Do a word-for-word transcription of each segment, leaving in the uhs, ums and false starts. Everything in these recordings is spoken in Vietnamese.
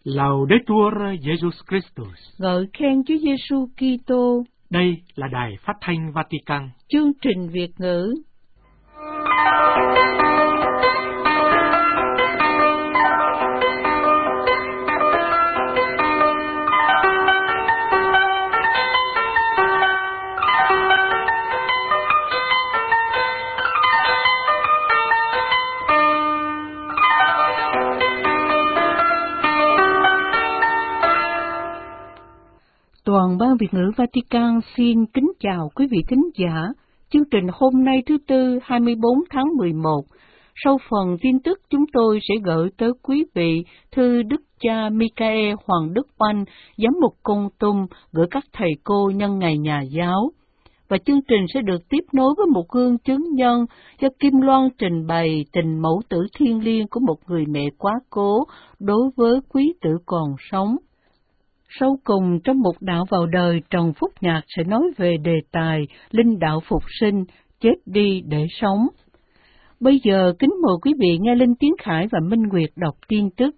Laudetur Jesus Christus. Ngợi khen Chúa Giêsu Kitô. Đây là Đài Phát thanh Vatican. Chương trình Việt ngữ. Toàn ban Việt ngữ Vatican xin kính chào quý vị thính giả. Chương trình hôm nay thứ Tư hai mươi bốn tháng mười một. Sau phần tin tức, chúng tôi sẽ gửi tới quý vị thư Đức cha Michael Hoàng Đức Oanh, giám mục Kon Tum, gửi các thầy cô nhân ngày Nhà giáo. Và chương trình sẽ được tiếp nối với một gương chứng nhân do Kim Loan trình bày tình mẫu tử thiêng liêng của một người mẹ quá cố đối với quý tử còn sống. Sau cùng, trong một đạo vào đời, Trần Phúc Nhạc sẽ nói về đề tài linh đạo phục sinh, chết đi để sống. Bây giờ, kính mời quý vị nghe Linh Tiến Khải và Minh Nguyệt đọc tin tức.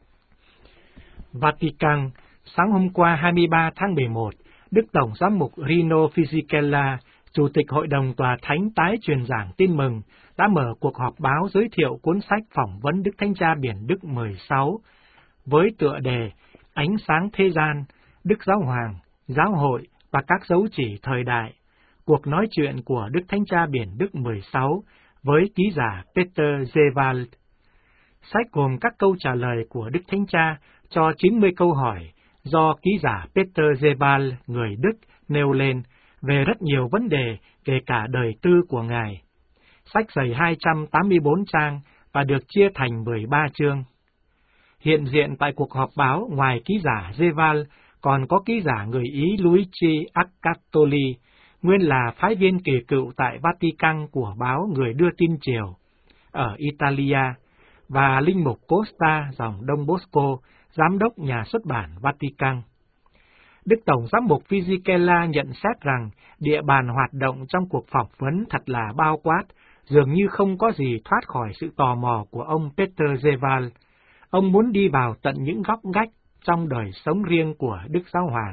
Vatican, sáng hôm qua hai mươi ba tháng mười một, Đức Tổng giám mục Rino Fisichella, Chủ tịch Hội đồng Tòa Thánh tái truyền giảng tin mừng, đã mở cuộc họp báo giới thiệu cuốn sách phỏng vấn Đức Thánh Cha Biển Đức mười sáu, với tựa đề Ánh sáng thế gian, Đức Giáo Hoàng, Giáo hội và các dấu chỉ thời đại, cuộc nói chuyện của Đức Thánh Cha Biển Đức mười sáu với ký giả Peter Zewald. Sách gồm các câu trả lời của Đức Thánh Cha cho chín mươi câu hỏi do ký giả Peter Zewald, người Đức, nêu lên về rất nhiều vấn đề, kể cả đời tư của Ngài. Sách dày hai trăm tám mươi bốn trang và được chia thành mười ba chương. Hiện diện tại cuộc họp báo ngoài ký giả Zewald, còn có ký giả người Ý Luigi Accattoli, nguyên là phái viên kỳ cựu tại Vatican của báo Người Đưa Tin Triều ở Italia, và linh mục Costa dòng Đông Bosco, giám đốc nhà xuất bản Vatican. Đức Tổng giám mục Fisichella nhận xét rằng địa bàn hoạt động trong cuộc phỏng vấn thật là bao quát, dường như không có gì thoát khỏi sự tò mò của ông Peter Zewald. Ông muốn đi vào tận những góc ngách trong đời sống riêng của Đức Giáo Hoàng.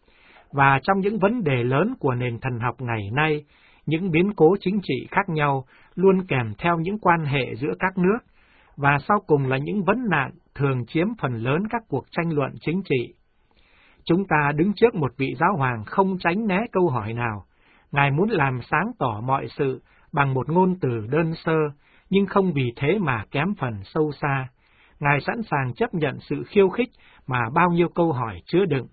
Và trong những vấn đề lớn của nền thần học ngày nay, những biến cố chính trị khác nhau luôn kèm theo những quan hệ giữa các nước, và sau cùng là những vấn nạn thường chiếm phần lớn các cuộc tranh luận chính trị. Chúng ta đứng trước một vị Giáo Hoàng không tránh né câu hỏi nào. Ngài muốn làm sáng tỏ mọi sự bằng một ngôn từ đơn sơ, nhưng không vì thế mà kém phần sâu xa. Ngài sẵn sàng chấp nhận sự khiêu khích mà bao nhiêu câu hỏi chứa đựng.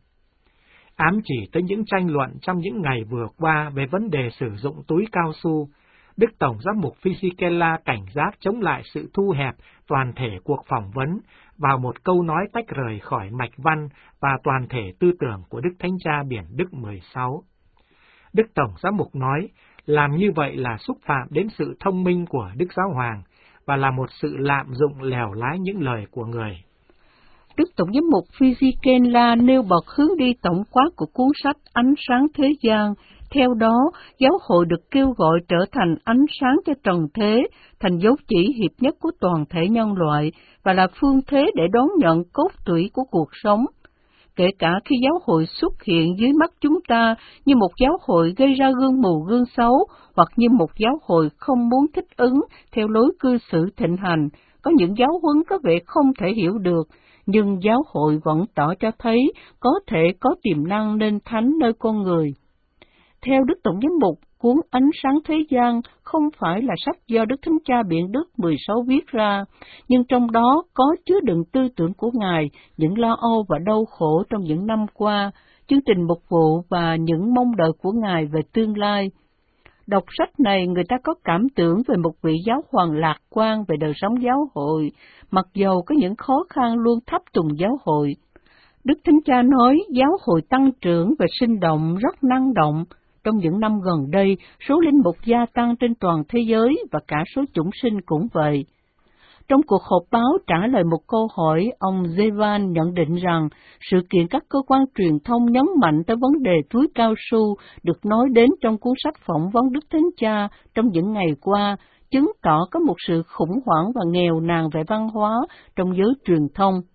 Ám chỉ tới những tranh luận trong những ngày vừa qua về vấn đề sử dụng túi cao su, Đức Tổng giám mục Fisichella cảnh giác chống lại sự thu hẹp toàn thể cuộc phỏng vấn vào một câu nói tách rời khỏi mạch văn và toàn thể tư tưởng của Đức Thánh Cha Biển Đức mười sáu. Đức Tổng giám mục nói, làm như vậy là xúc phạm đến sự thông minh của Đức Giáo Hoàng, và là một sự lạm dụng lèo lái những lời của người. Đức Tổng giám mục Fisichella nêu bật hướng đi tổng quát của cuốn sách Ánh sáng thế gian. Theo đó, giáo hội được kêu gọi trở thành ánh sáng cho trần thế, thành dấu chỉ hiệp nhất của toàn thể nhân loại, và là phương thế để đón nhận cốt tủy của cuộc sống. Kể cả khi giáo hội xuất hiện dưới mắt chúng ta như một giáo hội gây ra gương mù gương xấu, hoặc như một giáo hội không muốn thích ứng theo lối cư xử thịnh hành, có những giáo huấn có vẻ không thể hiểu được, nhưng giáo hội vẫn tỏ cho thấy có thể có tiềm năng nên thánh nơi con người. Theo Đức Tổng giám mục, cuốn Ánh sáng thế gian không phải là sách do Đức Thánh Cha Biển Đức mười sáu viết ra, nhưng trong đó có chứa đựng tư tưởng của Ngài, những lo âu và đau khổ trong những năm qua, chương trình mục vụ và những mong đợi của Ngài về tương lai. Đọc sách này, người ta có cảm tưởng về một vị giáo hoàng lạc quan về đời sống giáo hội, mặc dầu có những khó khăn luôn thấp tùng giáo hội. Đức Thánh Cha nói giáo hội tăng trưởng và sinh động rất năng động. Trong những năm gần đây, số linh mục gia tăng trên toàn thế giới và cả số chủng sinh cũng vậy. Trong cuộc họp báo trả lời một câu hỏi, ông Zewald nhận định rằng sự kiện các cơ quan truyền thông nhấn mạnh tới vấn đề túi cao su được nói đến trong cuốn sách phỏng vấn Đức Thánh Cha trong những ngày qua, chứng tỏ có một sự khủng hoảng và nghèo nàn về văn hóa trong giới truyền thông.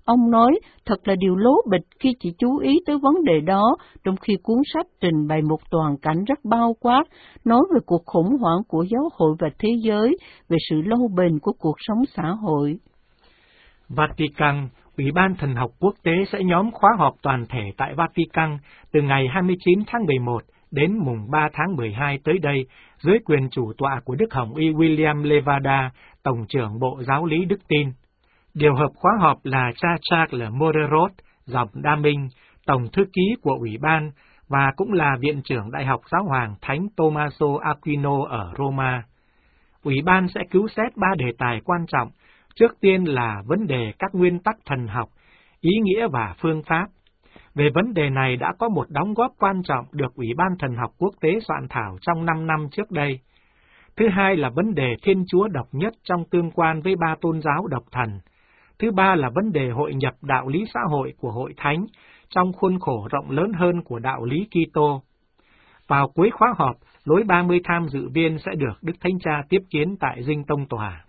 Ông nói thật là điều lố bịch khi chỉ chú ý tới vấn đề đó, trong khi cuốn sách trình bày một toàn cảnh rất bao quát, nói về cuộc khủng hoảng của giáo hội và thế giới, về sự lâu bền của cuộc sống xã hội. Vatican, Ủy ban Thần học Quốc tế sẽ nhóm khóa họp toàn thể tại Vatican từ ngày hai mươi chín tháng mười một đến mùng ba tháng mười hai tới đây, dưới quyền chủ tọa của Đức Hồng Y William Levada, Tổng trưởng Bộ Giáo lý Đức Tin. Điều hợp khóa họp là cha Charles Morerot, dòng Đa Minh, Tổng thư ký của Ủy ban, và cũng là Viện trưởng Đại học Giáo hoàng Thánh Tommaso Aquino ở Roma. Ủy ban sẽ cứu xét ba đề tài quan trọng, trước tiên là vấn đề các nguyên tắc thần học, ý nghĩa và phương pháp. Về vấn đề này đã có một đóng góp quan trọng được Ủy ban Thần học Quốc tế soạn thảo trong năm năm trước đây. Thứ hai là vấn đề Thiên Chúa độc nhất trong tương quan với ba tôn giáo độc thần. Thứ ba là vấn đề hội nhập đạo lý xã hội của Hội Thánh trong khuôn khổ rộng lớn hơn của đạo lý Kitô. Vào cuối khóa họp, lối ba mươi tham dự viên sẽ được Đức Thánh Cha tiếp kiến tại Dinh Tông Tòa.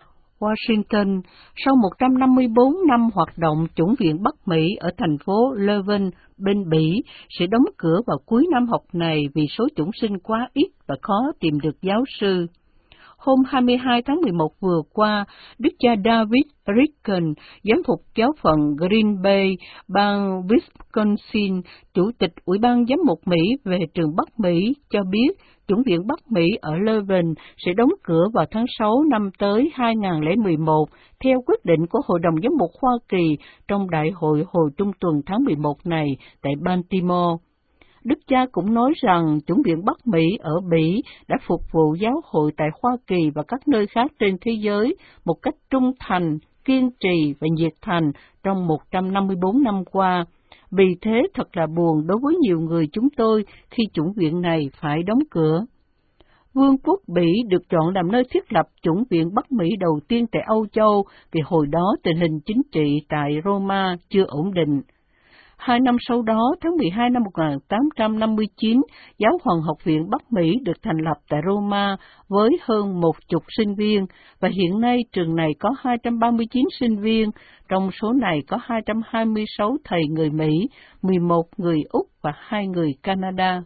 Washington, sau một trăm năm mươi bốn năm hoạt động, chủng viện Bắc Mỹ ở thành phố Leuven, bên Bỉ, sẽ đóng cửa vào cuối năm học này vì số chủng sinh quá ít và khó tìm được giáo sư. Hôm hai mươi hai tháng mười một vừa qua, Đức cha David Ricken, giám mục giáo phận Green Bay, bang Wisconsin, chủ tịch Ủy ban giám mục Mỹ về trường Bắc Mỹ, cho biết chủng viện Bắc Mỹ ở Leuven sẽ đóng cửa vào tháng sáu năm tới hai nghìn không trăm mười một, theo quyết định của Hội đồng Giám mục Hoa Kỳ trong đại hội hồi trung tuần tháng mười một này tại Baltimore. Đức cha cũng nói rằng chủng viện Bắc Mỹ ở Bỉ đã phục vụ giáo hội tại Hoa Kỳ và các nơi khác trên thế giới một cách trung thành, kiên trì và nhiệt thành trong một trăm năm mươi bốn năm qua. Vì thế thật là buồn đối với nhiều người chúng tôi khi chủng viện này phải đóng cửa. Vương quốc Bỉ được chọn làm nơi thiết lập chủng viện Bắc Mỹ đầu tiên tại Âu Châu vì hồi đó tình hình chính trị tại Roma chưa ổn định. Hai năm sau đó, tháng mười hai năm một nghìn tám trăm năm mươi chín, Giáo hoàng học viện Bắc Mỹ được thành lập tại Roma với hơn một chục sinh viên, và hiện nay trường này có hai trăm ba mươi chín sinh viên, trong số này có hai trăm hai mươi sáu thầy người Mỹ, mười một người Úc và hai người Canada.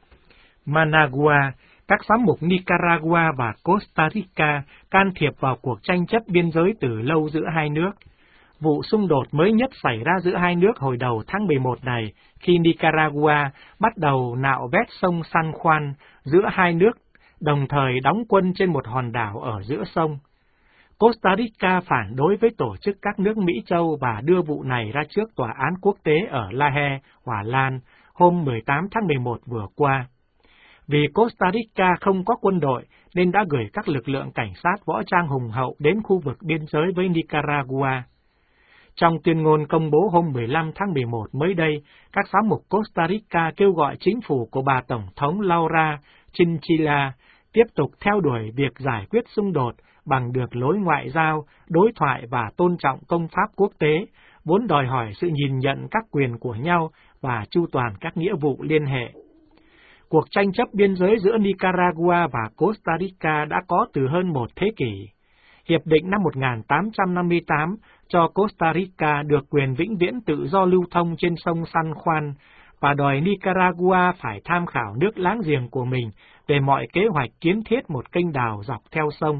Managua, các giám mục Nicaragua và Costa Rica can thiệp vào cuộc tranh chấp biên giới từ lâu giữa hai nước. Vụ xung đột mới nhất xảy ra giữa hai nước hồi đầu tháng mười một này, khi Nicaragua bắt đầu nạo vét sông San Juan giữa hai nước, đồng thời đóng quân trên một hòn đảo ở giữa sông. Costa Rica phản đối với tổ chức các nước Mỹ Châu và đưa vụ này ra trước Tòa án Quốc tế ở La Haye, Hòa Lan, hôm mười tám tháng mười một vừa qua. Vì Costa Rica không có quân đội, nên đã gửi các lực lượng cảnh sát võ trang hùng hậu đến khu vực biên giới với Nicaragua. Trong tuyên ngôn công bố hôm mười lăm tháng mười một mới đây, các giám mục Costa Rica kêu gọi chính phủ của bà Tổng thống Laura Chinchilla tiếp tục theo đuổi việc giải quyết xung đột bằng được lối ngoại giao, đối thoại và tôn trọng công pháp quốc tế, vốn đòi hỏi sự nhìn nhận các quyền của nhau và chu toàn các nghĩa vụ liên hệ. Cuộc tranh chấp biên giới giữa Nicaragua và Costa Rica đã có từ hơn một thế kỷ. Hiệp định năm một nghìn tám trăm năm mươi tám cho Costa Rica được quyền vĩnh viễn tự do lưu thông trên sông San Juan và đòi Nicaragua phải tham khảo nước láng giềng của mình về mọi kế hoạch kiến thiết một kênh đào dọc theo sông.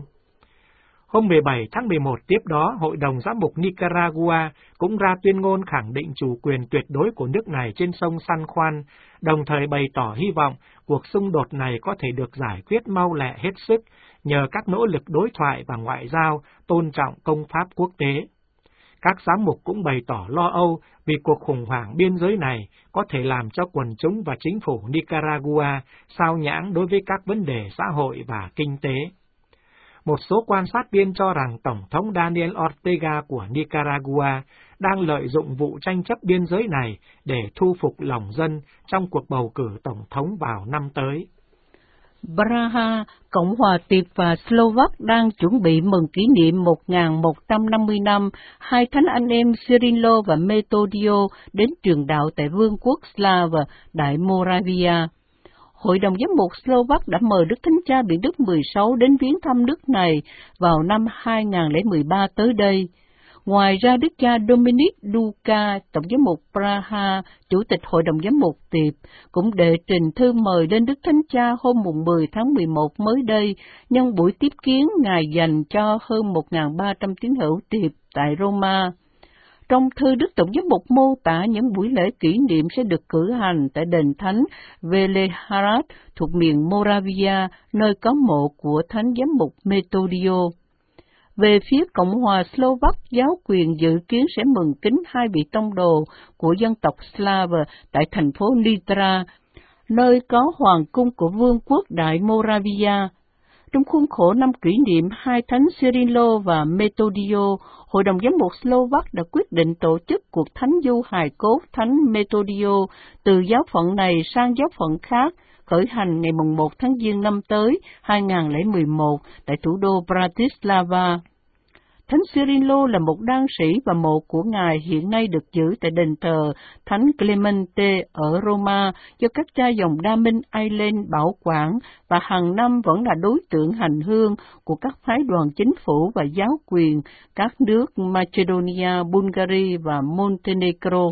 Hôm mười bảy tháng mười một tiếp đó, Hội đồng Giám mục Nicaragua cũng ra tuyên ngôn khẳng định chủ quyền tuyệt đối của nước này trên sông San Juan, đồng thời bày tỏ hy vọng cuộc xung đột này có thể được giải quyết mau lẹ hết sức nhờ các nỗ lực đối thoại và ngoại giao tôn trọng công pháp quốc tế. Các giám mục cũng bày tỏ lo âu vì cuộc khủng hoảng biên giới này có thể làm cho quần chúng và chính phủ Nicaragua sao nhãng đối với các vấn đề xã hội và kinh tế. Một số quan sát viên cho rằng Tổng thống Daniel Ortega của Nicaragua đang lợi dụng vụ tranh chấp biên giới này để thu phục lòng dân trong cuộc bầu cử Tổng thống vào năm tới. Praha, Cộng hòa Tiệp và Slovak đang chuẩn bị mừng kỷ niệm một nghìn một trăm năm mươi năm hai thánh anh em Cyrilo và Metodio đến truyền đạo tại Vương quốc Slav và Đại Moravia. Hội đồng Giám mục Slovak đã mời Đức Thánh Cha Benedict mười sáu đến viếng thăm nước này vào năm hai nghìn không trăm mười ba tới đây. Ngoài ra, đức cha Dominic Duka, Tổng giám mục Praha, Chủ tịch Hội đồng Giám mục Tiệp, cũng đệ trình thư mời lên Đức Thánh Cha hôm mười tháng mười một mới đây, nhân buổi tiếp kiến Ngài dành cho hơn một nghìn ba trăm tín hữu Tiệp tại Roma. Trong thư, Đức Tổng giám mục mô tả những buổi lễ kỷ niệm sẽ được cử hành tại đền thánh Velehrad thuộc miền Moravia, nơi có mộ của Thánh giám mục Metodio. Về phía Cộng hòa Slovak, giáo quyền dự kiến sẽ mừng kính hai vị tông đồ của dân tộc Slav tại thành phố Nitra, nơi có hoàng cung của Vương quốc Đại Moravia. Trong khuôn khổ năm kỷ niệm hai thánh Cyrilo và Metodio, Hội đồng Giám mục Slovak đã quyết định tổ chức cuộc thánh du hài cốt thánh Metodio từ giáo phận này sang giáo phận khác, khởi hành ngày một tháng Giêng năm tới hai nghìn không trăm mười một tại thủ đô Bratislava. Thánh Cyrilo là một đan sĩ và mộ của Ngài hiện nay được giữ tại đền thờ Thánh Clemente ở Roma do các cha dòng Đa Minh Ireland bảo quản và hàng năm vẫn là đối tượng hành hương của các phái đoàn chính phủ và giáo quyền các nước Macedonia, Bulgaria và Montenegro.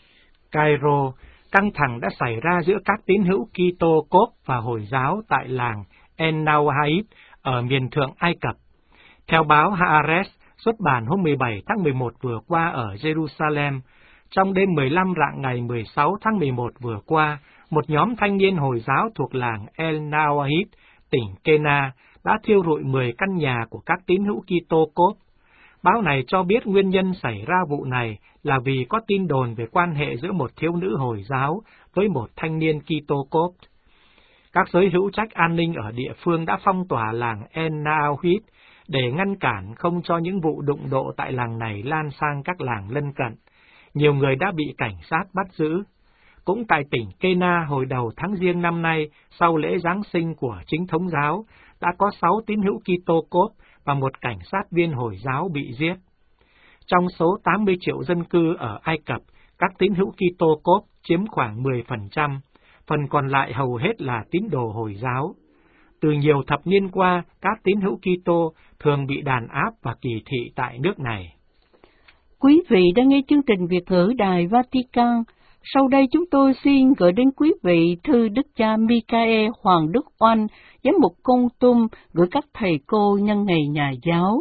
Cairo, căng thẳng đã xảy ra giữa các tín hữu Kitô Cốp và Hồi giáo tại làng En Nawahid ở miền thượng Ai Cập. Theo báo Haaretz xuất bản hôm mười bảy tháng mười một vừa qua ở Jerusalem, trong đêm mười lăm rạng ngày mười sáu tháng mười một vừa qua, một nhóm thanh niên Hồi giáo thuộc làng El Nawahid, tỉnh Kena, đã thiêu rụi mười căn nhà của các tín hữu Kitô Cốp. Báo này cho biết nguyên nhân xảy ra vụ này là vì có tin đồn về quan hệ giữa một thiếu nữ Hồi giáo với một thanh niên Kitô Cốp. Các giới hữu trách an ninh ở địa phương đã phong tỏa làng El Nawahid để ngăn cản không cho những vụ đụng độ tại làng này lan sang các làng lân cận. Nhiều người đã bị cảnh sát bắt giữ. Cũng tại tỉnh Kena, hồi đầu tháng Giêng năm nay, sau lễ Giáng sinh của chính thống giáo, đã có sáu tín hữu Kitô Cốp và một cảnh sát viên Hồi giáo bị giết. Trong số tám mươi triệu dân cư ở Ai Cập, các tín hữu Kitô Cốp chiếm khoảng mười phần trăm, phần còn lại hầu hết là tín đồ Hồi giáo. Từ nhiều thập niên qua, các tín hữu Kitô thường bị đàn áp và kỳ thị tại nước này. Quý vị đang nghe chương trình Việt ngữ Đài Vatican. Sau đây chúng tôi xin gửi đến quý vị thư Đức cha Michael Hoàng Đức Oanh, giám mục Kon Tum, gửi các thầy cô nhân ngày Nhà giáo.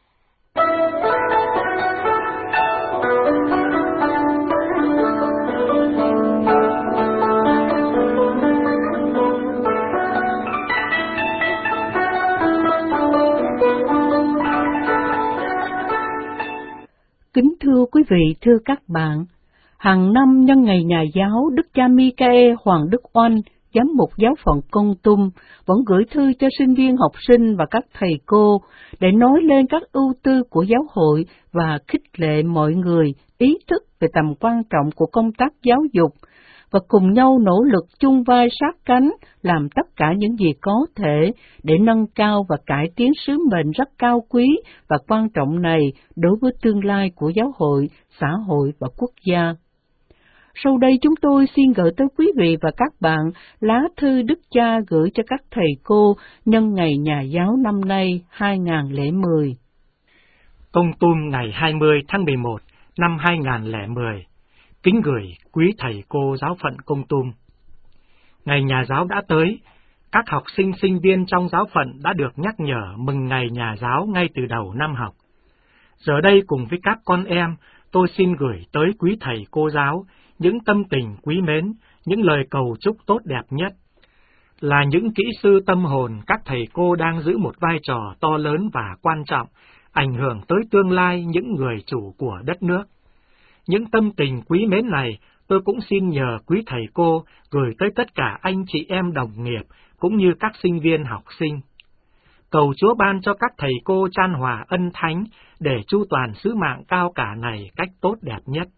Kính thưa quý vị, thưa các bạn, hàng năm nhân ngày Nhà giáo, Đức cha Michael Hoàng Đức Oanh, giám mục giáo phận Kon Tum, vẫn gửi thư cho sinh viên, học sinh và các thầy cô để nói lên các ưu tư của giáo hội và khích lệ mọi người ý thức về tầm quan trọng của công tác giáo dục và cùng nhau nỗ lực chung vai sát cánh làm tất cả những gì có thể để nâng cao và cải tiến sứ mệnh rất cao quý và quan trọng này đối với tương lai của giáo hội, xã hội và quốc gia. Sau đây chúng tôi xin gửi tới quý vị và các bạn lá thư Đức Cha gửi cho các thầy cô nhân ngày Nhà giáo năm nay hai nghìn không trăm lẻ mười. Kon Tum ngày hai mươi tháng mười một năm hai nghìn không trăm lẻ mười. Kính gửi quý thầy cô giáo phận Kon Tum. Ngày Nhà giáo đã tới, các học sinh sinh viên trong giáo phận đã được nhắc nhở mừng ngày Nhà giáo ngay từ đầu năm học. Giờ đây cùng với các con em, tôi xin gửi tới quý thầy cô giáo những tâm tình quý mến, những lời cầu chúc tốt đẹp nhất. Là những kỹ sư tâm hồn, các thầy cô đang giữ một vai trò to lớn và quan trọng, ảnh hưởng tới tương lai những người chủ của đất nước. Những tâm tình quý mến này, tôi cũng xin nhờ quý thầy cô gửi tới tất cả anh chị em đồng nghiệp, cũng như các sinh viên học sinh. Cầu Chúa ban cho các thầy cô chan hòa ân thánh để chu toàn sứ mạng cao cả này cách tốt đẹp nhất.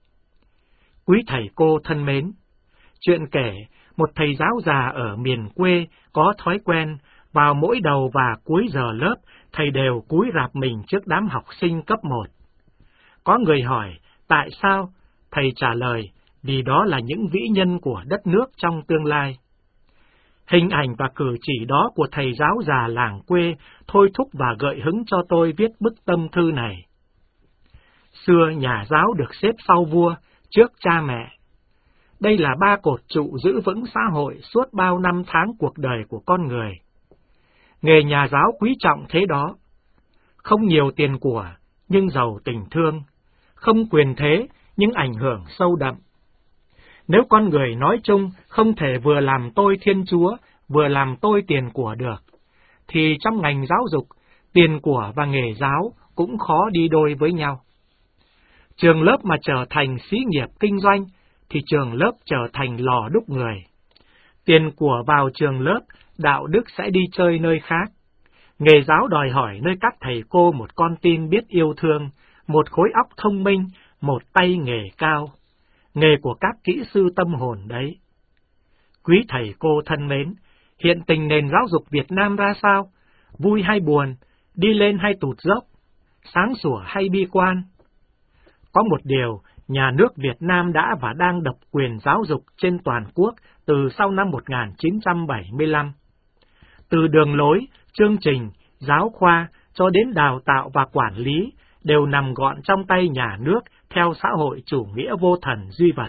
Quý thầy cô thân mến, chuyện kể, một thầy giáo già ở miền quê có thói quen, vào mỗi đầu và cuối giờ lớp, thầy đều cúi rạp mình trước đám học sinh cấp một. Có người hỏi, tại sao? Thầy trả lời, vì đó là những vĩ nhân của đất nước trong tương lai. Hình ảnh và cử chỉ đó của thầy giáo già làng quê thôi thúc và gợi hứng cho tôi viết bức tâm thư này. Xưa nhà giáo được xếp sau vua, trước cha mẹ. Đây là ba cột trụ giữ vững xã hội suốt bao năm tháng cuộc đời của con người. Nghề nhà giáo quý trọng thế đó. Không nhiều tiền của, nhưng giàu tình thương. Không quyền thế, nhưng ảnh hưởng sâu đậm. Nếu con người nói chung không thể vừa làm tôi Thiên Chúa, vừa làm tôi tiền của được, thì trong ngành giáo dục, tiền của và nghề giáo cũng khó đi đôi với nhau. Trường lớp mà trở thành xí nghiệp kinh doanh, thì trường lớp trở thành lò đúc người. Tiền của vào trường lớp, đạo đức sẽ đi chơi nơi khác. Nghề giáo đòi hỏi nơi các thầy cô một con tim biết yêu thương, một khối óc thông minh, một tay nghề cao. Nghề của các kỹ sư tâm hồn đấy. Quý thầy cô thân mến, hiện tình nền giáo dục Việt Nam ra sao? Vui hay buồn? Đi lên hay tụt dốc? Sáng sủa hay bi quan? Có một điều, nhà nước Việt Nam đã và đang độc quyền giáo dục trên toàn quốc từ sau năm một nghìn chín trăm bảy mươi lăm. Từ đường lối, chương trình, giáo khoa cho đến đào tạo và quản lý đều nằm gọn trong tay nhà nước theo xã hội chủ nghĩa vô thần duy vật.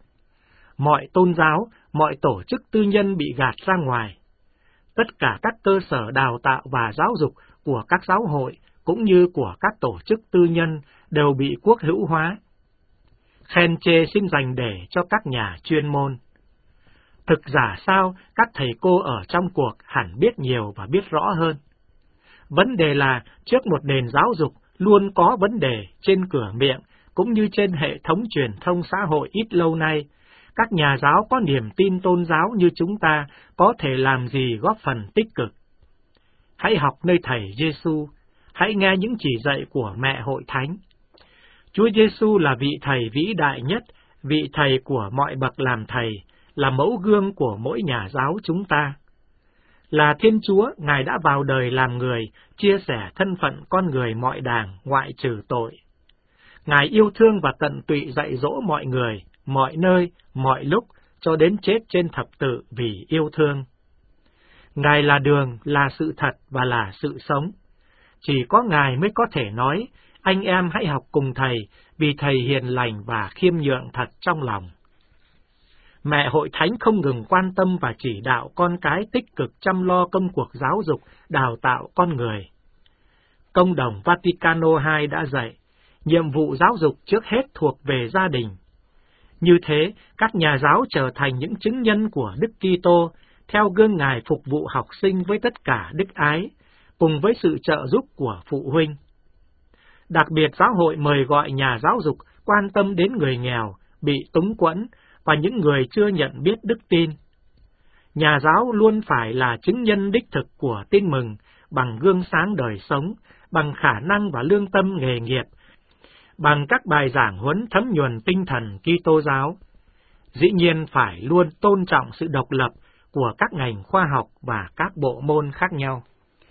Mọi tôn giáo, mọi tổ chức tư nhân bị gạt ra ngoài. Tất cả các cơ sở đào tạo và giáo dục của các giáo hội cũng như của các tổ chức tư nhân đều bị quốc hữu hóa. Khen chê xin dành để cho các nhà chuyên môn. Thực giả sao các thầy cô ở trong cuộc hẳn biết nhiều và biết rõ hơn. Vấn đề là trước một nền giáo dục luôn có vấn đề trên cửa miệng cũng như trên hệ thống truyền thông xã hội ít lâu nay, các nhà giáo có niềm tin tôn giáo như chúng ta có thể làm gì góp phần tích cực. Hãy học nơi Thầy Giêsu, hãy nghe những chỉ dạy của mẹ Hội Thánh. Chúa Giêsu là vị Thầy vĩ đại nhất, vị Thầy của mọi bậc làm Thầy, là mẫu gương của mỗi nhà giáo chúng ta. Là Thiên Chúa, Ngài đã vào đời làm người, chia sẻ thân phận con người mọi đàng, ngoại trừ tội. Ngài yêu thương và tận tụy dạy dỗ mọi người, mọi nơi, mọi lúc, cho đến chết trên thập tự vì yêu thương. Ngài là đường, là sự thật và là sự sống. Chỉ có Ngài mới có thể nói, anh em hãy học cùng Thầy, vì Thầy hiền lành và khiêm nhượng thật trong lòng. Mẹ Hội Thánh không ngừng quan tâm và chỉ đạo con cái tích cực chăm lo công cuộc giáo dục, đào tạo con người. Công đồng Vaticano hai đã dạy, nhiệm vụ giáo dục trước hết thuộc về gia đình. Như thế, các nhà giáo trở thành những chứng nhân của Đức Kitô, theo gương Ngài phục vụ học sinh với tất cả đức ái, cùng với sự trợ giúp của phụ huynh. Đặc biệt giáo hội mời gọi nhà giáo dục quan tâm đến người nghèo, bị túng quẫn và những người chưa nhận biết đức tin. Nhà giáo luôn phải là chứng nhân đích thực của tin mừng, bằng gương sáng đời sống, bằng khả năng và lương tâm nghề nghiệp, bằng các bài giảng huấn thấm nhuần tinh thần Kitô giáo. Dĩ nhiên phải luôn tôn trọng sự độc lập của các ngành khoa học và các bộ môn khác nhau.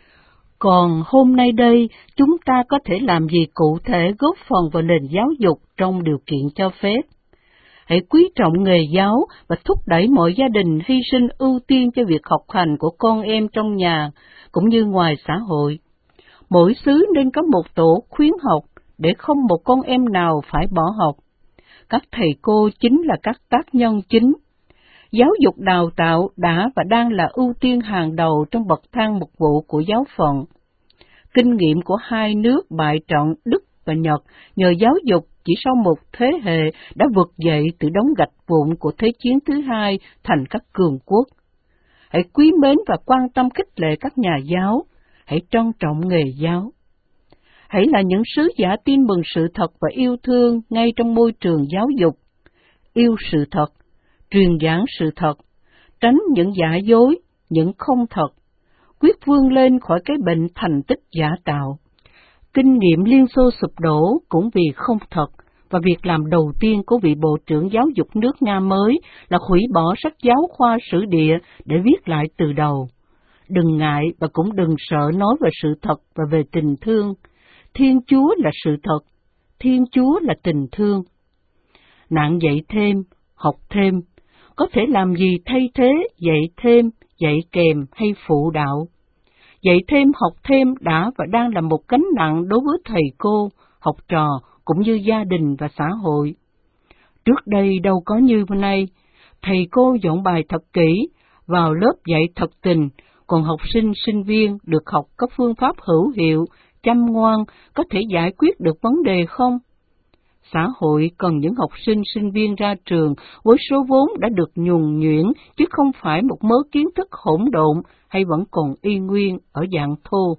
Còn hôm nay đây, chúng ta có thể làm gì cụ thể góp phần vào nền giáo dục trong điều kiện cho phép? Hãy quý trọng nghề giáo và thúc đẩy mọi gia đình hy sinh ưu tiên cho việc học hành của con em trong nhà, cũng như ngoài xã hội. Mỗi xứ nên có một tổ khuyến học, để không một con em nào phải bỏ học. Các thầy cô chính là các tác nhân chính. Giáo dục đào tạo đã và đang là ưu tiên hàng đầu trong bậc thang mục vụ của giáo phận. Kinh nghiệm của hai nước bại trận Đức và Nhật nhờ giáo dục chỉ sau một thế hệ đã vực dậy từ đống gạch vụn của Thế chiến thứ hai thành các cường quốc. Hãy quý mến và quan tâm khích lệ các nhà giáo, hãy trân trọng nghề giáo. Hãy là những sứ giả tin mừng sự thật và yêu thương ngay trong môi trường giáo dục. Yêu sự thật, truyền giảng sự thật, tránh những giả dối, những không thật, quyết vươn lên khỏi cái bệnh thành tích giả tạo. Kinh nghiệm Liên Xô sụp đổ cũng vì không thật, và việc làm đầu tiên của vị Bộ trưởng Giáo dục nước Nga mới là hủy bỏ sách giáo khoa sử địa để viết lại từ đầu. Đừng ngại và cũng đừng sợ nói về sự thật và về tình thương. Thiên Chúa là sự thật, Thiên Chúa là tình thương. Nạn dạy thêm, học thêm, có thể làm gì thay thế dạy thêm, dạy kèm hay phụ đạo? Dạy thêm, học thêm đã và đang là một gánh nặng đối với thầy cô, học trò cũng như gia đình và xã hội. Trước đây đâu có như hôm nay, thầy cô dọn bài thật kỹ, vào lớp dạy thật tình, còn học sinh, sinh viên được học các phương pháp hữu hiệu, chăm ngoan, có thể giải quyết được vấn đề không? Xã hội cần những học sinh, sinh viên ra trường với số vốn đã được nhuần nhuyễn, chứ không phải một mớ kiến thức hỗn độn hay vẫn còn y nguyên ở dạng thô.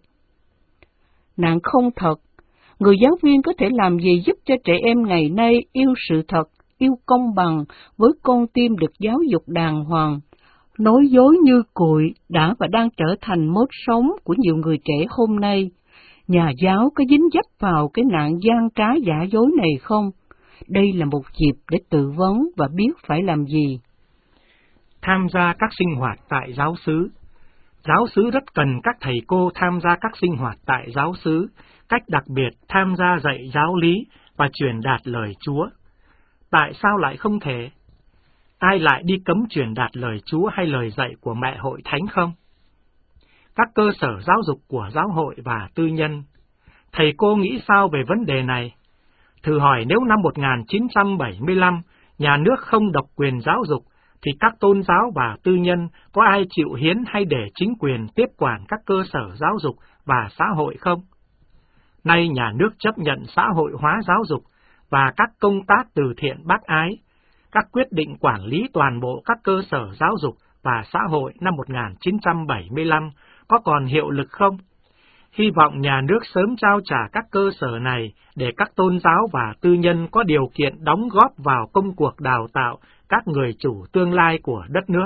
Nạn không thật, người giáo viên có thể làm gì giúp cho trẻ em ngày nay yêu sự thật, yêu công bằng, với con tim được giáo dục đàng hoàng? Nói dối như cụi đã và đang trở thành mốt sống của nhiều người trẻ hôm nay. Nhà giáo có dính dấp vào cái nạn gian trá giả dối này không? Đây là một dịp để tự vấn và biết phải làm gì. Tham gia các sinh hoạt tại giáo xứ. Giáo xứ rất cần các thầy cô tham gia các sinh hoạt tại giáo xứ, cách đặc biệt tham gia dạy giáo lý và truyền đạt lời Chúa. Tại sao lại không thể? Ai lại đi cấm truyền đạt lời Chúa hay lời dạy của mẹ hội thánh không? Các cơ sở giáo dục của giáo hội và tư nhân. Thầy cô nghĩ sao về vấn đề này? Thử hỏi nếu năm một nghìn chín trăm bảy mươi lăm, nhà nước không độc quyền giáo dục, thì các tôn giáo và tư nhân có ai chịu hiến hay để chính quyền tiếp quản các cơ sở giáo dục và xã hội không? Nay nhà nước chấp nhận xã hội hóa giáo dục và các công tác từ thiện bác ái. Các quyết định quản lý toàn bộ các cơ sở giáo dục và xã hội năm một nghìn chín trăm bảy mươi lăm có còn hiệu lực không? Hy vọng nhà nước sớm trao trả các cơ sở này để các tôn giáo và tư nhân có điều kiện đóng góp vào công cuộc đào tạo các người chủ tương lai của đất nước.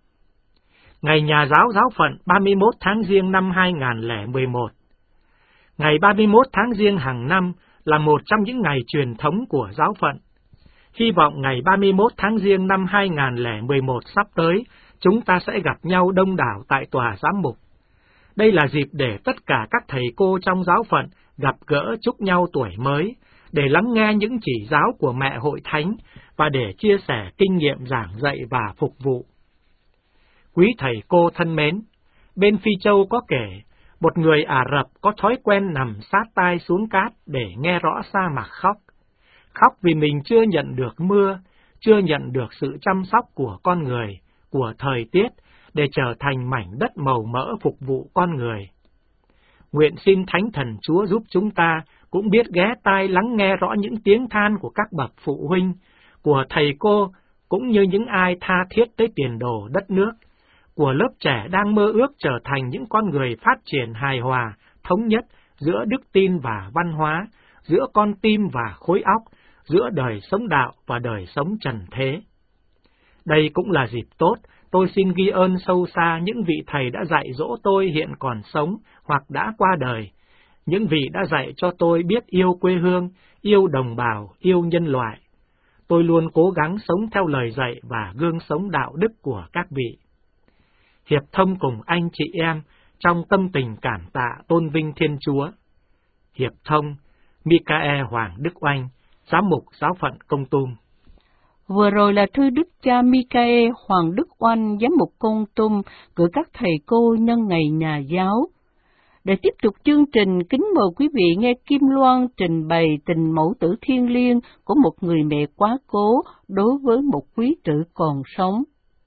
Ngày Nhà giáo giáo phận ba mươi mốt tháng Giêng năm hai nghìn không trăm lẻ mười một. Ngày ba mươi mốt tháng Giêng hàng năm là một trong những ngày truyền thống của giáo phận. Hy vọng ngày ba mươi mốt tháng Giêng năm hai nghìn không trăm lẻ mười một sắp tới, chúng ta sẽ gặp nhau đông đảo tại tòa giám mục. Đây là dịp để tất cả các thầy cô trong giáo phận gặp gỡ chúc nhau tuổi mới, để lắng nghe những chỉ giáo của mẹ hội thánh và để chia sẻ kinh nghiệm giảng dạy và phục vụ. Quý thầy cô thân mến, bên Phi Châu có kể, một người Ả Rập có thói quen nằm sát tai xuống cát để nghe rõ sa mạc khóc. Khóc vì mình chưa nhận được mưa, chưa nhận được sự chăm sóc của con người, của thời tiết, để trở thành mảnh đất màu mỡ phục vụ con người. Nguyện xin Thánh Thần Chúa giúp chúng ta cũng biết ghé tai lắng nghe rõ những tiếng than của các bậc phụ huynh, của thầy cô, cũng như những ai tha thiết tới tiền đồ đất nước, của lớp trẻ đang mơ ước trở thành những con người phát triển hài hòa, thống nhất giữa đức tin và văn hóa, giữa con tim và khối óc, giữa đời sống đạo và đời sống trần thế. Đây cũng là dịp tốt, tôi xin ghi ơn sâu xa những vị thầy đã dạy dỗ tôi hiện còn sống hoặc đã qua đời, những vị đã dạy cho tôi biết yêu quê hương, yêu đồng bào, yêu nhân loại. Tôi luôn cố gắng sống theo lời dạy và gương sống đạo đức của các vị. Hiệp thông cùng anh chị em trong tâm tình cảm tạ tôn vinh Thiên Chúa. Hiệp thông, Michael Hoàng Đức Oanh, Giám mục Giáo phận Kon Tum. Vừa rồi là thư Đức cha Michael Hoàng Đức Oanh, Giám mục Kon Tum, gửi các thầy cô nhân ngày Nhà giáo. Để tiếp tục chương trình, kính mời quý vị nghe Kim Loan trình bày tình mẫu tử thiêng liêng của một người mẹ quá cố đối với một quý tử còn sống.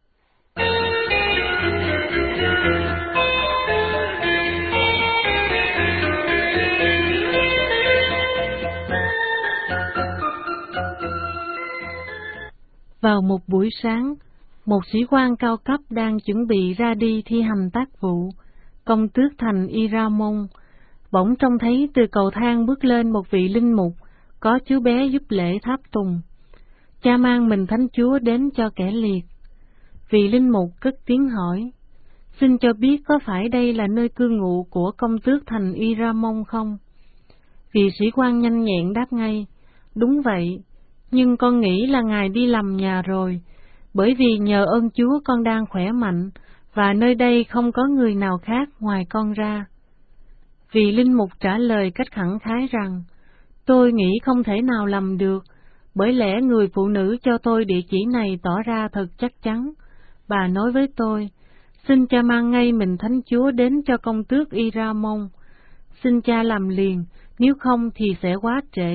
Vào một buổi sáng, một sĩ quan cao cấp đang chuẩn bị ra đi thi hành tác vụ, công tước thành Iramon, bỗng trông thấy từ cầu thang bước lên một vị linh mục, có chú bé giúp lễ tháp tùng. Cha mang mình Thánh Chúa đến cho kẻ liệt. Vị linh mục cất tiếng hỏi, xin cho biết có phải đây là nơi cư ngụ của công tước thành Iramon không? Vị sĩ quan nhanh nhẹn đáp ngay, đúng vậy, nhưng con nghĩ là ngài đi lầm nhà rồi, bởi vì nhờ ơn Chúa con đang khỏe mạnh, và nơi đây không có người nào khác ngoài con ra. Vị linh mục trả lời cách khẳng khái rằng, tôi nghĩ không thể nào lầm được, bởi lẽ người phụ nữ cho tôi địa chỉ này tỏ ra thật chắc chắn. Bà nói với tôi, xin cha mang ngay mình Thánh Chúa đến cho công tước Iramon. Xin cha làm liền, nếu không thì sẽ quá trễ.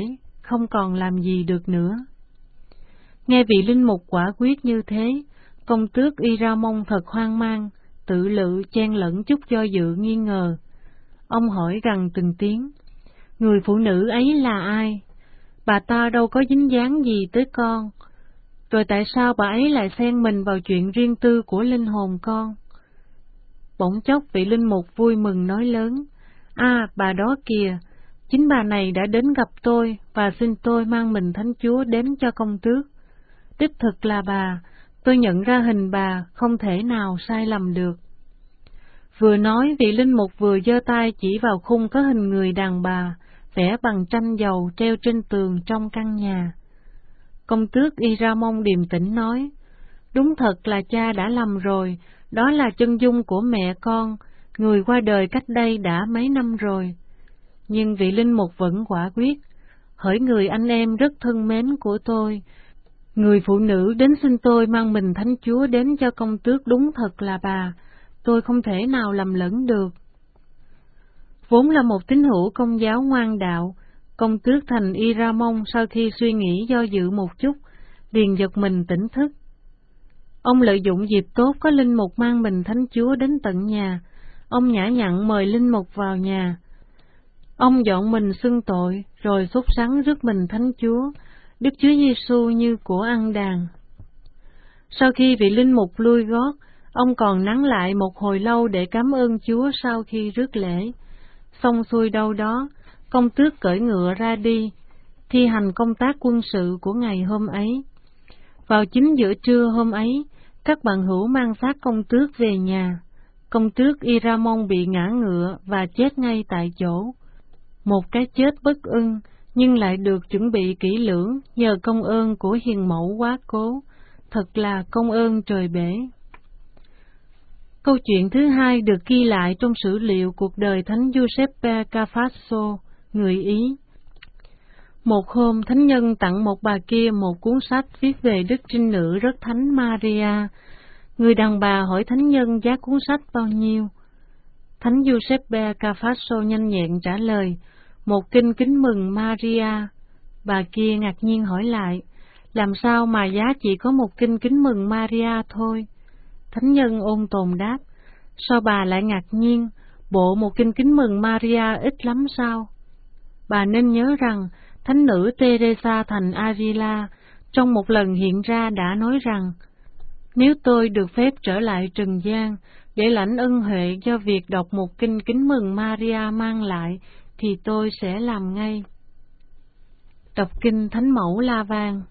không còn làm gì được nữa. Nghe vị linh mục quả quyết như thế, công tước Iramon thật hoang mang, tự lự chen lẫn chút do dự nghi ngờ. Ông hỏi gằn từng tiếng, người phụ nữ ấy là ai? Bà ta đâu có dính dáng gì tới con. Rồi tại sao bà ấy lại xen mình vào chuyện riêng tư của linh hồn con? Bỗng chốc vị linh mục vui mừng nói lớn, à, bà đó kìa, chính bà này đã đến gặp tôi và xin tôi mang mình Thánh Chúa đến cho công tước. Đích thực là bà, tôi nhận ra hình bà, không thể nào sai lầm được. Vừa nói, vị linh mục vừa giơ tay chỉ vào khung có hình người đàn bà, vẽ bằng tranh dầu treo trên tường trong căn nhà. Công tước Iramon điềm tĩnh nói, đúng thật là cha đã lầm rồi, đó là chân dung của mẹ con, người qua đời cách đây đã mấy năm rồi. Nhưng vị linh mục vẫn quả quyết, hỡi người anh em rất thân mến của tôi, người phụ nữ đến xin tôi mang mình Thánh Chúa đến cho công tước đúng thật là bà, tôi không thể nào lầm lẫn được. Vốn là một tín hữu Công giáo ngoan đạo, công tước thành Iramon sau khi suy nghĩ do dự một chút, liền giật mình tỉnh thức. Ông lợi dụng dịp tốt có linh mục mang mình Thánh Chúa đến tận nhà, ông nhã nhặn mời linh mục vào nhà. Ông dọn mình xưng tội, rồi sốt sắng rước mình Thánh Chúa, Đức Chúa Giêsu như của ăn đàn. Sau khi vị linh mục lui gót, ông còn nán lại một hồi lâu để cảm ơn Chúa sau khi rước lễ. Xong xuôi đâu đó, công tước cởi ngựa ra đi, thi hành công tác quân sự của ngày hôm ấy. Vào chính giữa trưa hôm ấy, các bạn hữu mang xác công tước về nhà. Công tước Iramon bị ngã ngựa và chết ngay tại chỗ. Một cái chết bất ưng, nhưng lại được chuẩn bị kỹ lưỡng nhờ công ơn của hiền mẫu quá cố. Thật là công ơn trời bể. Câu chuyện thứ hai được ghi lại trong sử liệu cuộc đời Thánh Giuseppe Cafasso, người Ý. Một hôm, thánh nhân tặng một bà kia một cuốn sách viết về Đức Trinh Nữ rất thánh Maria. Người đàn bà hỏi thánh nhân giá cuốn sách bao nhiêu. Thánh Giuseppe Cafasso nhanh nhẹn trả lời, một kinh kính mừng Maria. Bà kia ngạc nhiên hỏi lại, làm sao mà giá chỉ có một kinh kính mừng Maria thôi? Thánh nhân ôn tồn đáp, sao bà lại ngạc nhiên, bộ một kinh kính mừng Maria ít lắm sao? Bà nên nhớ rằng, thánh nữ Teresa thành Avila trong một lần hiện ra đã nói rằng, nếu tôi được phép trở lại trần gian để lãnh ân huệ do việc đọc một kinh kính mừng Maria mang lại, thì tôi sẽ làm ngay. Đọc kinh Thánh Mẫu La Vang.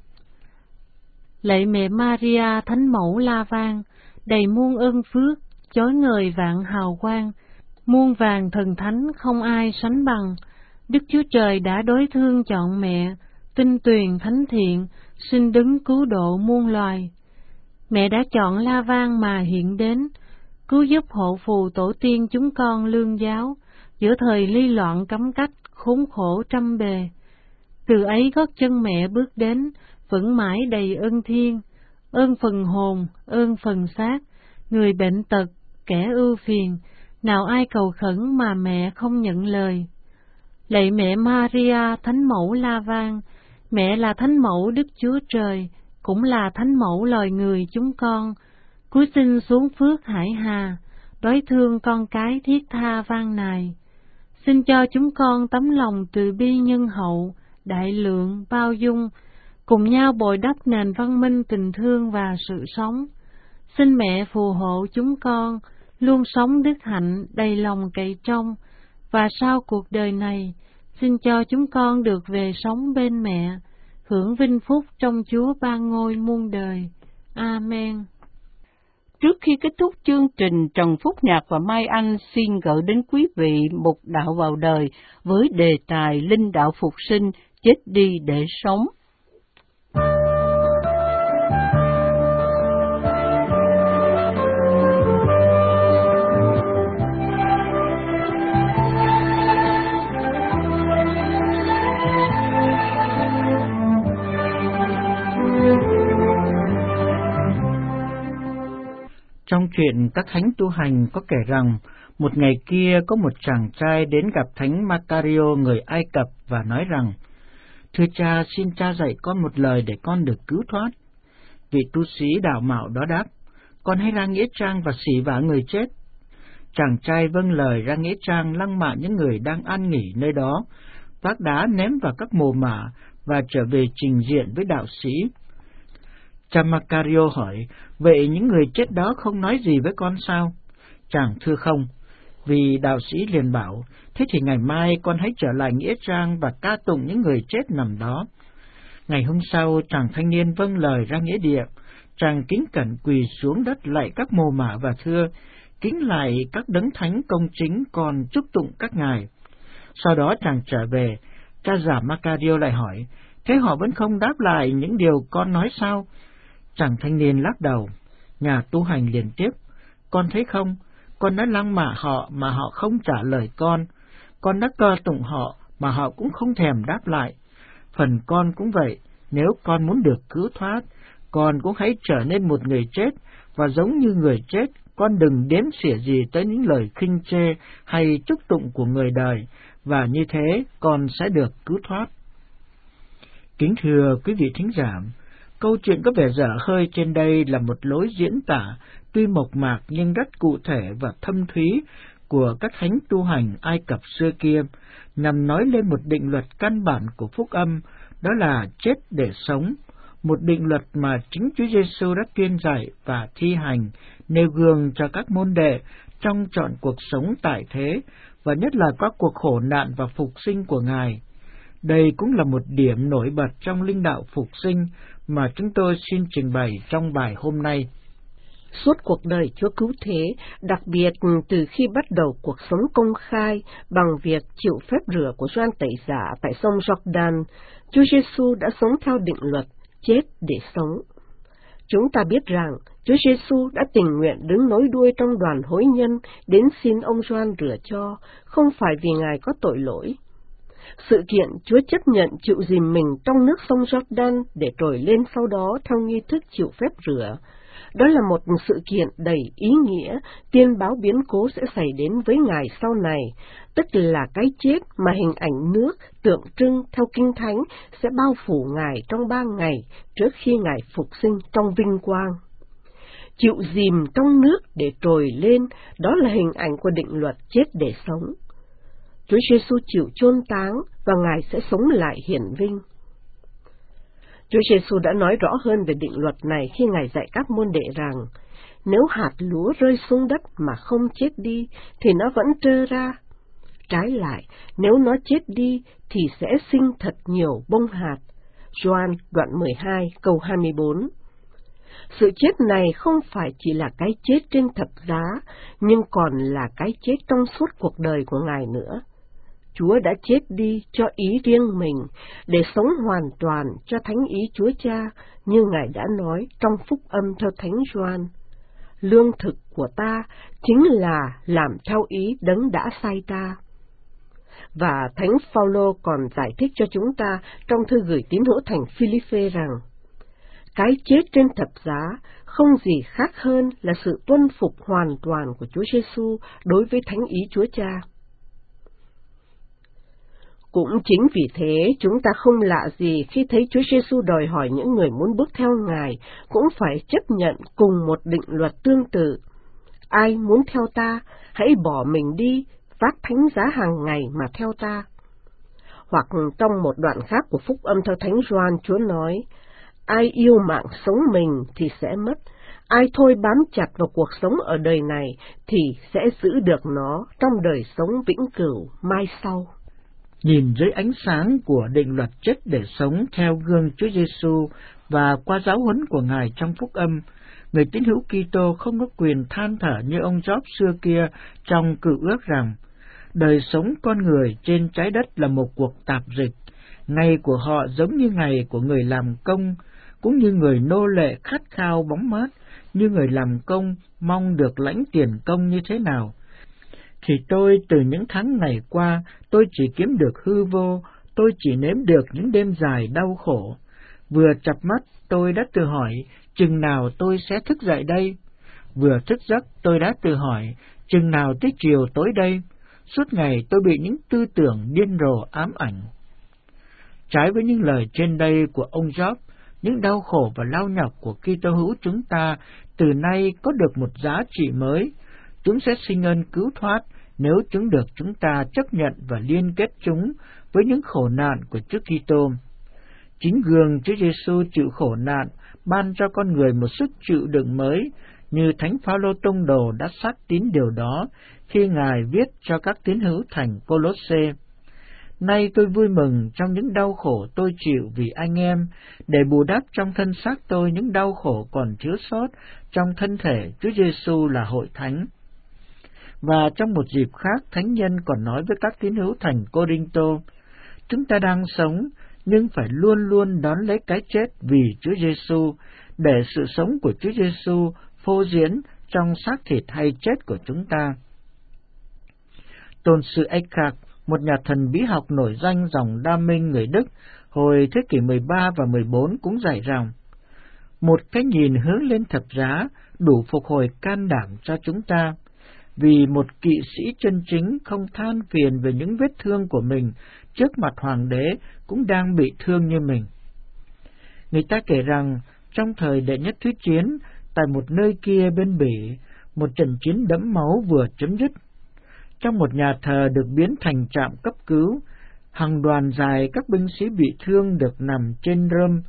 Lạy mẹ Maria Thánh Mẫu La Vang, đầy muôn ơn phước, chói ngời vạn hào quang, muôn vàng thần thánh không ai sánh bằng. Đức Chúa Trời đã đối thương chọn mẹ, tinh tuyền thánh thiện, xin đứng cứu độ muôn loài. Mẹ đã chọn La Vang mà hiện đến, cứu giúp hộ phù tổ tiên chúng con lương giáo, giữa thời ly loạn cấm cách, khốn khổ trăm bề. Từ ấy gót chân mẹ bước đến, vẫn mãi đầy ơn thiên, ơn phần hồn, ơn phần xác, người bệnh tật, kẻ ưu phiền, nào ai cầu khẩn mà mẹ không nhận lời. Lạy mẹ Maria Thánh Mẫu La Vang, mẹ là Thánh Mẫu Đức Chúa Trời, cũng là Thánh Mẫu loài người chúng con, cúi xin xuống phước hải hà, đối thương con cái thiết tha van nài. Xin cho chúng con tấm lòng từ bi nhân hậu, đại lượng, bao dung, cùng nhau bồi đắp nền văn minh tình thương và sự sống. Xin mẹ phù hộ chúng con, luôn sống đức hạnh đầy lòng cậy trông, và sau cuộc đời này, xin cho chúng con được về sống bên mẹ, hưởng vinh phúc trong Chúa ban ngôi muôn đời. Amen. Trước khi kết thúc chương trình, Trần Phúc Nhạc và Mai Anh xin gửi đến quý vị một đạo vào đời với đề tài Linh đạo phục sinh, chết đi để sống. Trong truyện các thánh tu hành có kể rằng, một ngày kia có một chàng trai đến gặp thánh Macario người Ai Cập và nói rằng, Thưa cha, xin cha dạy con một lời để con được cứu thoát. Vị tu sĩ đạo mạo đó đáp, con hãy ra nghĩa trang và xỉ vả người chết. Chàng trai vâng lời ra nghĩa trang lăng mạ những người đang an nghỉ nơi đó, vác đá ném vào các mồ mả và trở về trình diện với đạo sĩ. Cha Macario hỏi, vậy những người chết đó không nói gì với con sao? Chàng thưa không. Vì đạo sĩ liền bảo, thế thì ngày mai con hãy trở lại nghĩa trang và ca tụng những người chết nằm đó. Ngày hôm sau, chàng thanh niên vâng lời ra nghĩa địa. Chàng kính cẩn quỳ xuống đất lạy các mồ mả và thưa, kính lạy các đấng thánh công chính còn chúc tụng các ngài. Sau đó chàng trở về, cha già Macario lại hỏi, thế họ vẫn không đáp lại những điều con nói sao? Chàng thanh niên lắc đầu. Nhà tu hành liền tiếp, con thấy không, con đã lăng mạ họ mà họ không trả lời con, con đã ca tụng họ mà họ cũng không thèm đáp lại. Phần con cũng vậy, nếu con muốn được cứu thoát, con cũng hãy trở nên một người chết, và giống như người chết, con đừng đếm xỉa gì tới những lời khinh chê hay chúc tụng của người đời, và như thế con sẽ được cứu thoát. Kính thưa quý vị thính giả, câu chuyện có vẻ dở hơi trên đây là một lối diễn tả tuy mộc mạc nhưng rất cụ thể và thâm thúy của các thánh tu hành Ai Cập xưa kia, nhằm nói lên một định luật căn bản của phúc âm, đó là chết để sống, một định luật mà chính Chúa Giêsu đã tuyên dạy và thi hành, nêu gương cho các môn đệ trong trọn cuộc sống tại thế, và nhất là các cuộc khổ nạn và phục sinh của Ngài. Đây cũng là một điểm nổi bật trong linh đạo phục sinh mà chúng tôi xin trình bày trong bài hôm nay. Suốt cuộc đời Chúa Cứu Thế, đặc biệt từ khi bắt đầu cuộc sống công khai bằng việc chịu phép rửa của Gioan Tẩy Giả tại sông Jordan, Chúa Giêsu đã sống theo định luật chết để sống. Chúng ta biết rằng Chúa Giêsu đã tình nguyện đứng nối đuôi trong đoàn hối nhân đến xin ông Gioan rửa cho, không phải vì Ngài có tội lỗi. Sự kiện Chúa chấp nhận chịu dìm mình trong nước sông Jordan để trồi lên sau đó theo nghi thức chịu phép rửa. Đó là một sự kiện đầy ý nghĩa, tiên báo biến cố sẽ xảy đến với Ngài sau này, tức là cái chết mà hình ảnh nước tượng trưng theo Kinh Thánh sẽ bao phủ Ngài trong ba ngày trước khi Ngài phục sinh trong vinh quang. Chịu dìm trong nước để trồi lên, đó là hình ảnh của định luật chết để sống. Chúa Giêsu chịu chôn táng và Ngài sẽ sống lại hiển vinh. Chúa Giêsu đã nói rõ hơn về định luật này khi Ngài dạy các môn đệ rằng, nếu hạt lúa rơi xuống đất mà không chết đi, thì nó vẫn trơ ra. Trái lại, nếu nó chết đi, thì sẽ sinh thật nhiều bông hạt. Gioan đoạn mười hai câu hai mươi bốn. Sự chết này không phải chỉ là cái chết trên thập giá, nhưng còn là cái chết trong suốt cuộc đời của Ngài nữa. Chúa đã chết đi cho ý riêng mình, để sống hoàn toàn cho thánh ý Chúa Cha, như Ngài đã nói trong phúc âm theo Thánh Gioan. Lương thực của ta chính là làm theo ý đấng đã sai ta. Và Thánh Phaolô còn giải thích cho chúng ta trong thư gửi tín hữu thành Phi-li-phê rằng, cái chết trên thập giá không gì khác hơn là sự tuân phục hoàn toàn của Chúa Giêsu đối với thánh ý Chúa Cha. Cũng chính vì thế, chúng ta không lạ gì khi thấy Chúa Giêsu đòi hỏi những người muốn bước theo Ngài cũng phải chấp nhận cùng một định luật tương tự. Ai muốn theo ta, hãy bỏ mình đi, vác thánh giá hàng ngày mà theo ta. Hoặc trong một đoạn khác của phúc âm theo Thánh Gioan, Chúa nói, ai yêu mạng sống mình thì sẽ mất, ai thôi bám chặt vào cuộc sống ở đời này thì sẽ giữ được nó trong đời sống vĩnh cửu mai sau. Nhìn dưới ánh sáng của định luật chết để sống theo gương Chúa Giêsu và qua giáo huấn của Ngài trong phúc âm, người tín hữu Kitô không có quyền than thở như ông Job xưa kia trong Cựu Ước rằng đời sống con người trên trái đất là một cuộc tạp dịch, ngày của họ giống như ngày của người làm công, cũng như người nô lệ khát khao bóng mát, như người làm công mong được lãnh tiền công như thế nào. Thì tôi từ những tháng ngày qua, tôi chỉ kiếm được hư vô, tôi chỉ nếm được những đêm dài đau khổ. Vừa chập mắt, tôi đã tự hỏi, chừng nào tôi sẽ thức dậy đây? Vừa thức giấc, tôi đã tự hỏi, chừng nào tới chiều tối đây? Suốt ngày tôi bị những tư tưởng điên rồ ám ảnh. Trái với những lời trên đây của ông Job, những đau khổ và lao nhọc của Kitô hữu chúng ta từ nay có được một giá trị mới. Chúng sẽ sinh ơn cứu thoát nếu chúng được chúng ta chấp nhận và liên kết chúng với những khổ nạn của Chúa Kitô. Chính gương Chúa Giêsu chịu khổ nạn ban cho con người một sức chịu đựng mới, như Thánh Phao-lô tông đồ đã xác tín điều đó khi Ngài viết cho các tín hữu thành Cô-lốt-sê. Nay tôi vui mừng trong những đau khổ tôi chịu vì anh em, để bù đắp trong thân xác tôi những đau khổ còn chứa sót trong thân thể Chúa Giêsu là hội thánh. Và trong một dịp khác, thánh nhân còn nói với các tín hữu thành Cô-rinh-tô: chúng ta đang sống, nhưng phải luôn luôn đón lấy cái chết vì Chúa Giêsu, để sự sống của Chúa Giêsu phô diễn trong xác thịt hay chết của chúng ta. Tôn sư Eckhart, một nhà thần bí học nổi danh dòng Đa Minh người Đức hồi thế kỷ mười ba và mười bốn cũng dạy rằng, một cái nhìn hướng lên thập giá đủ phục hồi can đảm cho chúng ta, vì một kỵ sĩ chân chính không than phiền về những vết thương của mình trước mặt hoàng đế cũng đang bị thương như mình. Người ta kể rằng, trong thời đệ nhất Thế chiến, tại một nơi kia bên Bỉ, một trận chiến đẫm máu vừa chấm dứt. Trong một nhà thờ được biến thành trạm cấp cứu, hàng đoàn dài các binh sĩ bị thương được nằm trên rơm.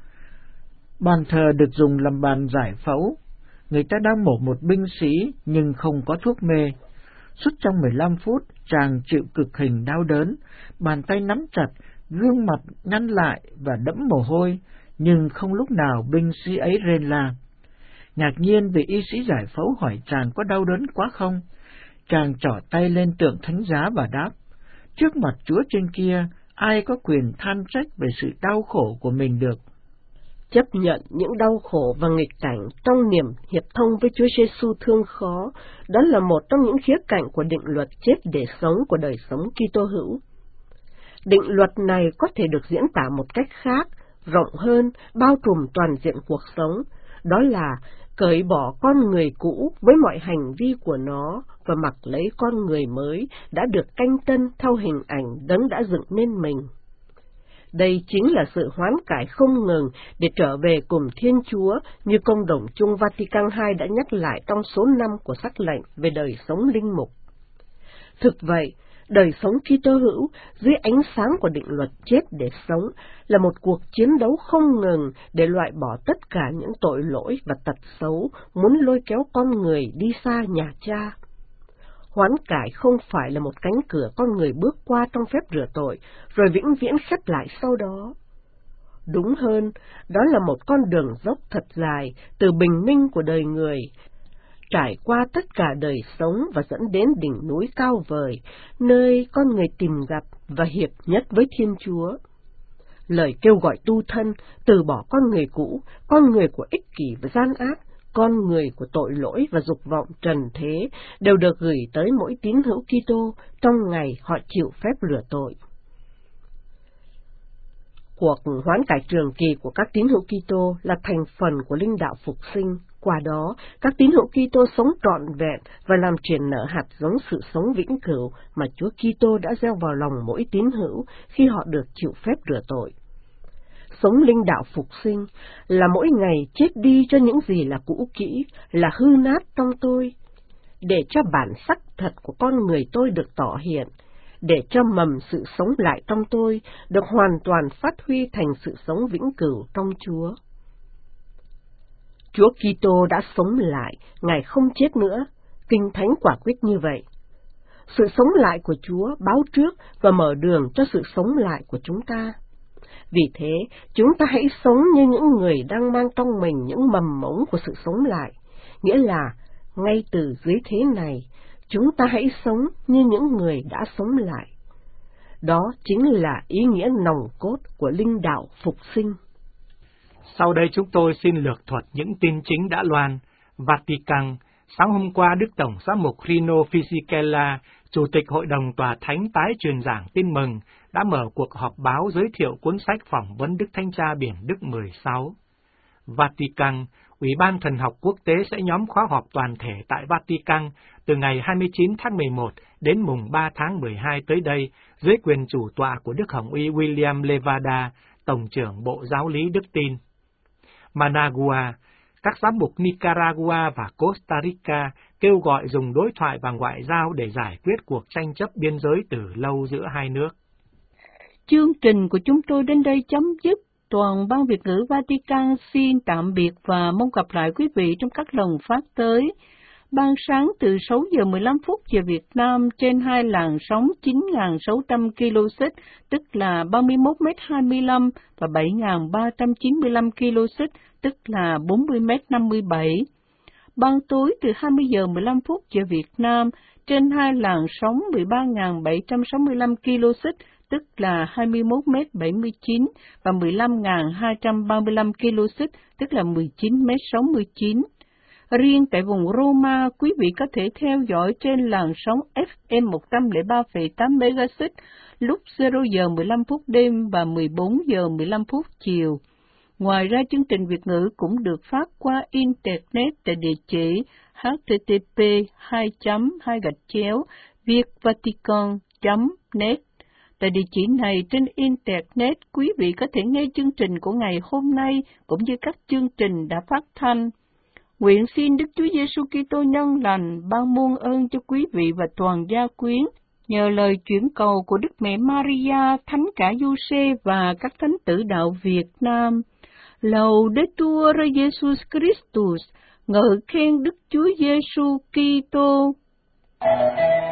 Bàn thờ được dùng làm bàn giải phẫu. Người ta đang mổ một binh sĩ nhưng không có thuốc mê. Suốt trong mười lăm phút, chàng chịu cực hình đau đớn, bàn tay nắm chặt, gương mặt nhăn lại và đẫm mồ hôi, nhưng không lúc nào binh sĩ ấy rên la. Ngạc nhiên vì y sĩ giải phẫu hỏi chàng có đau đớn quá không. Chàng trỏ tay lên tượng thánh giá và đáp: trước mặt Chúa trên kia, ai có quyền than trách về sự đau khổ của mình được. Chấp nhận những đau khổ và nghịch cảnh trong niềm hiệp thông với Chúa Giêsu thương khó, đó là một trong những khía cạnh của định luật chết để sống của đời sống Kitô hữu. Định luật này có thể được diễn tả một cách khác, rộng hơn, bao trùm toàn diện cuộc sống, đó là cởi bỏ con người cũ với mọi hành vi của nó và mặc lấy con người mới đã được canh tân theo hình ảnh Đấng đã dựng nên mình. Đây chính là sự hoán cải không ngừng để trở về cùng Thiên Chúa, như Công đồng chung Vatican hai đã nhắc lại trong số năm của sắc lệnh về đời sống linh mục. Thực vậy, đời sống Kitô hữu dưới ánh sáng của định luật chết để sống là một cuộc chiến đấu không ngừng để loại bỏ tất cả những tội lỗi và tật xấu muốn lôi kéo con người đi xa nhà Cha. Hoán cải không phải là một cánh cửa con người bước qua trong phép rửa tội, rồi vĩnh viễn khép lại sau đó. Đúng hơn, đó là một con đường dốc thật dài từ bình minh của đời người, trải qua tất cả đời sống và dẫn đến đỉnh núi cao vời, nơi con người tìm gặp và hiệp nhất với Thiên Chúa. Lời kêu gọi tu thân, từ bỏ con người cũ, con người của ích kỷ và gian ác, con người của tội lỗi và dục vọng trần thế, đều được gửi tới mỗi tín hữu Kitô trong ngày họ chịu phép rửa tội. Cuộc hoán cải trường kỳ của các tín hữu Kitô là thành phần của linh đạo phục sinh. Qua đó, các tín hữu Kitô sống trọn vẹn và làm triển nở hạt giống sự sống vĩnh cửu mà Chúa Kitô đã gieo vào lòng mỗi tín hữu khi họ được chịu phép rửa tội. Sống linh đạo phục sinh là mỗi ngày chết đi cho những gì là cũ kỹ, là hư nát trong tôi, để cho bản sắc thật của con người tôi được tỏ hiện, để cho mầm sự sống lại trong tôi được hoàn toàn phát huy thành sự sống vĩnh cửu trong Chúa. Chúa Kitô đã sống lại, Ngài không chết nữa, Kinh Thánh quả quyết như vậy. Sự sống lại của Chúa báo trước và mở đường cho sự sống lại của chúng ta. Vì thế, chúng ta hãy sống như những người đang mang trong mình những mầm mống của sự sống lại, nghĩa là, ngay từ dưới thế này, chúng ta hãy sống như những người đã sống lại. Đó chính là ý nghĩa nòng cốt của linh đạo phục sinh. Sau đây chúng tôi xin lược thuật những tin chính đã loan. Vatican, sáng hôm qua Đức Tổng giám mục Rino Fisichella, Chủ tịch Hội đồng Tòa Thánh tái truyền giảng tin mừng, đã mở cuộc họp báo giới thiệu cuốn sách phỏng vấn Đức Thánh Cha Biển Đức mười sáu. Vatican, Ủy ban Thần học Quốc tế sẽ nhóm khóa họp toàn thể tại Vatican từ ngày hai mươi chín tháng mười một đến mùng ba tháng mười hai tới đây, dưới quyền chủ tọa của Đức Hồng Y William Levada, Tổng trưởng Bộ Giáo lý Đức Tin. Managua, các giám mục Nicaragua và Costa Rica kêu gọi dùng đối thoại và ngoại giao để giải quyết cuộc tranh chấp biên giới từ lâu giữa hai nước. Chương trình của chúng tôi đến đây chấm dứt. Toàn ban Việt ngữ Vatican xin tạm biệt và mong gặp lại quý vị trong các lần phát tới. Ban sáng từ sáu giờ mười lăm phút giờ Việt Nam trên hai làn sóng chín nghìn sáu trăm ki lô héc, tức là ba mươi mốt mét hai mươi lăm, và bảy nghìn ba trăm chín mươi lăm ki lô héc, tức là bốn mươi mét năm mươi bảy. Ban tối từ hai mươi giờ mười lăm phút giờ Việt Nam trên hai làn sóng mười ba nghìn bảy trăm sáu mươi lăm ki lô héc, tức là hai mươi mốt mét bảy mươi chín, và mười lăm nghìn hai trăm ba mươi lăm ki lô héc, tức là mười chín mét sáu mươi chín. Riêng tại vùng Roma, quý vị có thể theo dõi trên làn sóng ép em một không ba phẩy tám mê ga héc lúc zero giờ mười lăm phút đêm và mười bốn giờ mười lăm phút chiều. Ngoài ra, chương trình Việt ngữ cũng được phát qua Internet tại địa chỉ h t t p hai chấm hai gạch chéo vietvatican chấm net. Tại địa chỉ này trên Internet, quý vị có thể nghe chương trình của ngày hôm nay cũng như các chương trình đã phát thanh. Nguyện xin Đức Chúa Giêsu Kitô nhân lành ban muôn ơn cho quý vị và toàn gia quyến, nhờ lời chuyển cầu của Đức Mẹ Maria, Thánh cả Giuse và các thánh tử đạo Việt Nam. Laudetur Jesus Christus, ngợi khen Đức Chúa Giêsu Kitô.